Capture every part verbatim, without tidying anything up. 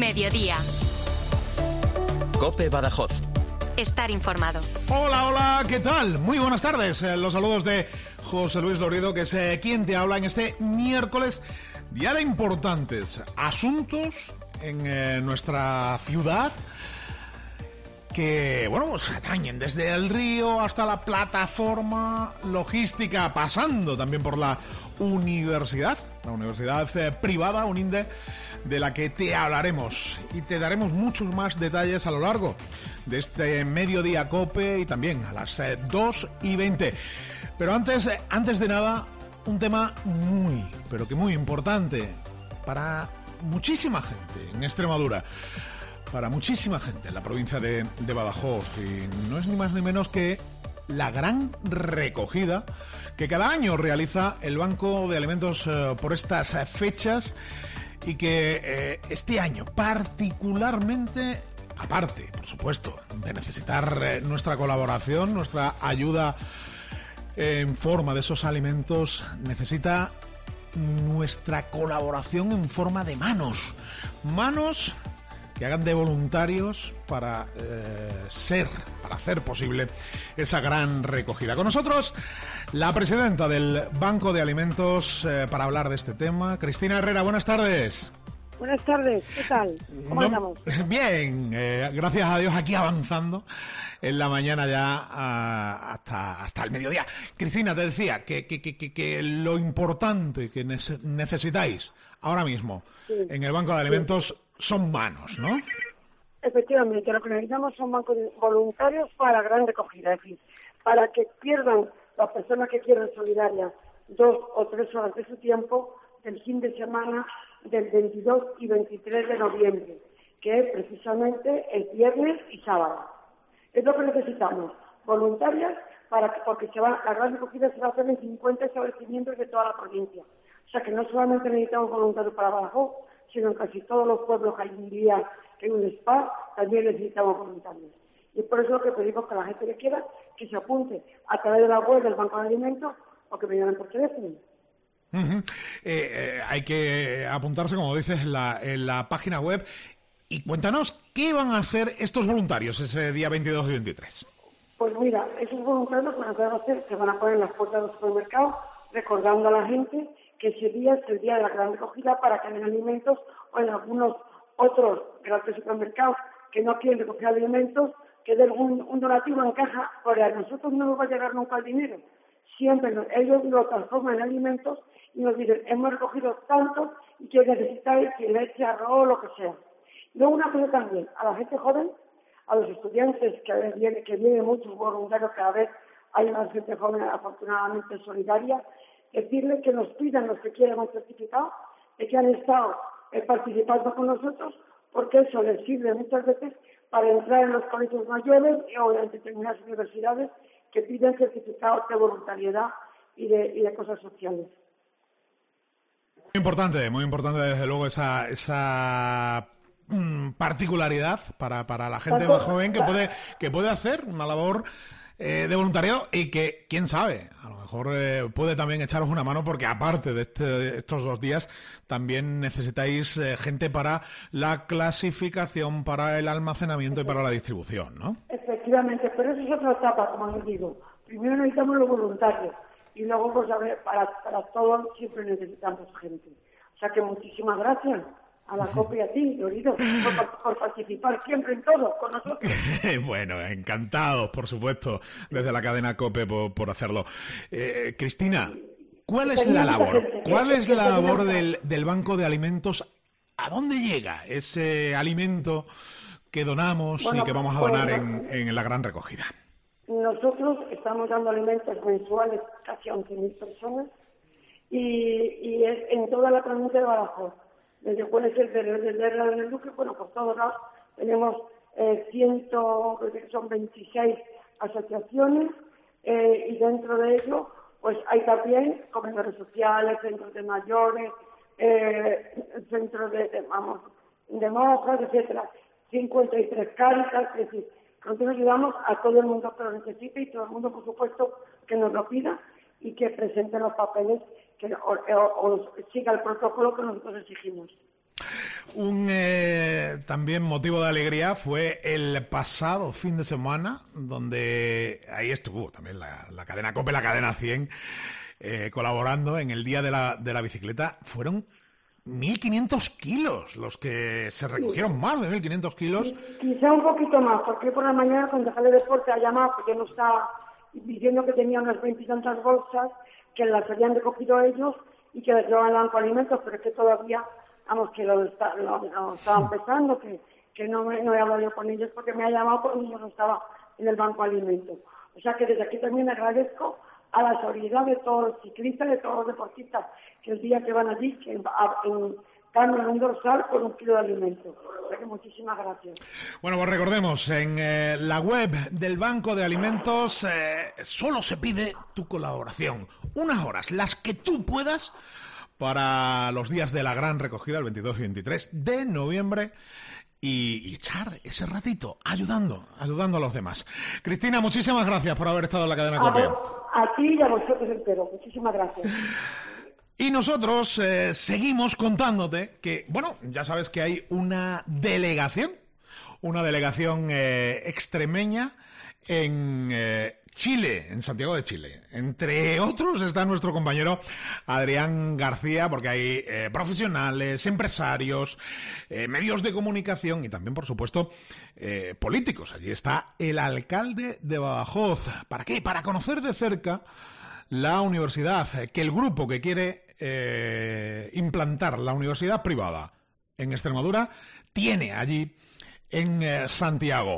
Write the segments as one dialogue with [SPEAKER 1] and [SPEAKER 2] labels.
[SPEAKER 1] Mediodía.
[SPEAKER 2] COPE Badajoz.
[SPEAKER 1] Estar informado.
[SPEAKER 3] Hola, hola, ¿qué tal? Muy buenas tardes. Eh, los saludos de José Luis Loredo, que es eh, quien te habla en este miércoles, día de importantes asuntos en eh, nuestra ciudad que, bueno, pues atañen desde el río hasta la plataforma logística, pasando también por la universidad, la universidad eh, privada, UNINDE, de la que te hablaremos y te daremos muchos más detalles a lo largo de este mediodía COPE y también a las eh, dos y veinte. Pero antes, eh, antes de nada, un tema muy, pero que muy importante para muchísima gente en Extremadura, para muchísima gente en la provincia de, de Badajoz, y no es ni más ni menos que la gran recogida que cada año realiza el Banco de Alimentos eh, por estas eh, fechas, y que eh, este año particularmente, aparte, por supuesto, de necesitar eh, nuestra colaboración, nuestra ayuda eh, en forma de esos alimentos, necesita nuestra colaboración en forma de manos. Manos que hagan de voluntarios para eh, ser, para hacer posible esa gran recogida. Con nosotros, la presidenta del Banco de Alimentos, eh, para hablar de este tema, Cristina Herrera. Buenas tardes.
[SPEAKER 4] Buenas tardes, ¿qué tal? ¿Cómo
[SPEAKER 3] no,
[SPEAKER 4] estamos?
[SPEAKER 3] Bien, eh, gracias a Dios, aquí avanzando en la mañana ya a, hasta, hasta el mediodía. Cristina, te decía que, que, que, que lo importante que necesitáis ahora mismo sí. en el Banco de Alimentos sí. son manos, ¿no?
[SPEAKER 4] Efectivamente, lo que necesitamos son bancos voluntarios para la gran recogida, es decir, para que pierdan las personas que quieran solidarias dos o tres horas de su tiempo el fin de semana del veintidós y veintitrés de noviembre, que es precisamente el viernes y sábado. Es lo que necesitamos, voluntarias, para que, porque se va, la gran recogida se va a hacer en cincuenta establecimientos de toda la provincia. O sea que no solamente necesitamos voluntarios para Badajoz, sino en casi todos los pueblos que hay un día, que hay un spa, también necesitamos voluntarios. Y es por eso que pedimos que la gente que quiera que se apunte a través de la web del Banco de Alimentos o que me llamen por teléfono.
[SPEAKER 3] Uh-huh. eh, eh, hay que apuntarse, como dices, en la, en la página web. Y cuéntanos, ¿qué van a hacer estos voluntarios ese día veintidós y veintitrés?
[SPEAKER 4] Pues mira, esos voluntarios lo que van a hacer, se van a poner en las puertas de los supermercados, recordando a la gente que ese día es el día de la gran recogida para que den alimentos, o en algunos otros grandes supermercados que no quieren recoger alimentos, que den un, un donativo en caja, porque a nosotros no nos va a llegar nunca el dinero. Siempre nos, ellos lo transforman en alimentos y nos dicen, hemos recogido tanto y que necesitáis que leche, arroz, lo que sea. Luego una cosa también, a la gente joven, a los estudiantes, que vienen que viene muchos voluntarios, cada vez hay más gente joven afortunadamente solidaria, decirles que nos pidan los que quieran un certificado de que han estado eh, participando con nosotros, porque eso les sirve muchas veces para entrar en los colegios mayores o en determinadas universidades que piden certificados de voluntariedad y de, y de cosas sociales.
[SPEAKER 3] Muy importante, muy importante desde luego esa esa mmm, particularidad para, para la gente más joven que puede que puede hacer una labor eh, de voluntariado y que, quién sabe, a lo mejor eh, puede también echaros una mano, porque aparte de este, estos dos días también necesitáis eh, gente para la clasificación, para el almacenamiento y para la distribución, ¿no?
[SPEAKER 4] Efectivamente, pero eso es otra etapa, como les digo. Primero necesitamos los voluntarios y luego, pues, a ver, para, para todo siempre necesitamos gente. O sea que muchísimas gracias a la COPE y a ti, Loredo, por, por participar siempre en todo con nosotros.
[SPEAKER 3] Bueno, encantados, por supuesto, desde la cadena COPE por, por hacerlo. Eh, Cristina, ¿cuál es la labor? ¿Cuál es la labor del, del Banco de Alimentos? ¿A dónde llega ese alimento que donamos bueno, y que vamos a donar pues, en, en la gran recogida?
[SPEAKER 4] Nosotros estamos dando alimentos mensuales casi a once mil personas y, y es en toda la provincia de Badajoz. Desde puede ser desde el Duque, bueno, por todos lados tenemos eh, ciento, creo que son veintiséis asociaciones eh, y dentro de ello pues hay también comedores sociales, centros de mayores, eh, centros de, de, vamos, de monjas, etcétera, cincuenta y tres Cáritas, es decir, nosotros ayudamos a todo el mundo que lo necesite y todo el mundo, por supuesto, que nos lo pida y que presente los papeles que o, o, o siga el protocolo que nosotros exigimos.
[SPEAKER 3] Un eh, también motivo de alegría fue el pasado fin de semana, donde ahí estuvo también la, la cadena COPE, la cadena cien, eh, colaborando en el Día de la, de la Bicicleta. Fueron mil quinientos kilos los que se recogieron, más de mil quinientos kilos.
[SPEAKER 4] Quizá un poquito más, porque por la mañana cuando sale de deporte a llamar, porque no estaba diciendo que tenía unas veintitantas bolsas, que las habían recogido ellos y que les llevaban al Banco de Alimentos, pero es que todavía, vamos, que lo, está, lo, lo estaban pensando, que, que no, me, no he hablado yo con ellos porque me ha llamado porque yo no estaba en el Banco de Alimentos. O sea que desde aquí también agradezco a la solidaridad de todos los ciclistas, de todos los deportistas, que el día que van allí, que en, en, cambian un dorsal por un kilo de alimento. O sea que muchísimas gracias.
[SPEAKER 3] Bueno, pues recordemos, en eh, la web del Banco de Alimentos eh, solo se pide tu colaboración. Unas horas, las que tú puedas, para los días de la gran recogida, el veintidós y veintitrés de noviembre, y, y echar ese ratito ayudando, ayudando a los demás. Cristina, muchísimas gracias por haber estado en la cadena COPE.
[SPEAKER 4] A, a ti y a vosotros entero. Muchísimas gracias.
[SPEAKER 3] Y nosotros eh, seguimos contándote que, bueno, ya sabes que hay una delegación, una delegación eh, extremeña en eh, Chile, en Santiago de Chile. Entre otros está nuestro compañero Adrián García, porque hay eh, profesionales, empresarios, eh, medios de comunicación y también, por supuesto, eh, políticos. Allí está el alcalde de Badajoz. ¿Para qué? Para conocer de cerca la universidad, que el grupo que quiere eh, implantar la universidad privada en Extremadura tiene allí en eh, Santiago.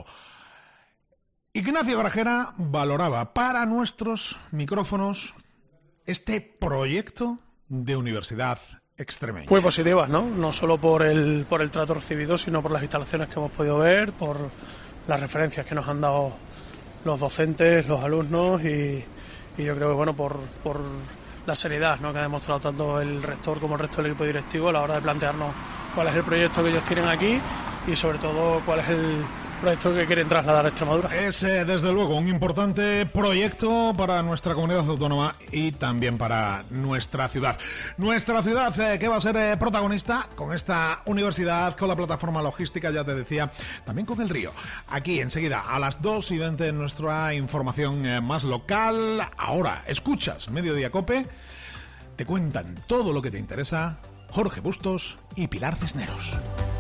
[SPEAKER 3] Ignacio Grajera valoraba para nuestros micrófonos este proyecto de universidad extremeña.
[SPEAKER 2] Muy positivas, ¿no? No solo por el, por el trato recibido, sino por las instalaciones que hemos podido ver, por las referencias que nos han dado los docentes, los alumnos y, y yo creo que, bueno, por, por la seriedad, ¿no?, que ha demostrado tanto el rector como el resto del equipo directivo a la hora de plantearnos cuál es el proyecto que ellos tienen aquí y sobre todo cuál es el proyecto que quieren trasladar a Extremadura.
[SPEAKER 3] Es eh, desde luego un importante proyecto para nuestra comunidad autónoma y también para nuestra ciudad. Nuestra ciudad eh, que va a ser eh, protagonista con esta universidad, con la plataforma logística, ya te decía, también con el río. Aquí enseguida a las dos y veinte nuestra información eh, más local. Ahora escuchas Mediodía COPE, te cuentan todo lo que te interesa Jorge Bustos y Pilar Cisneros.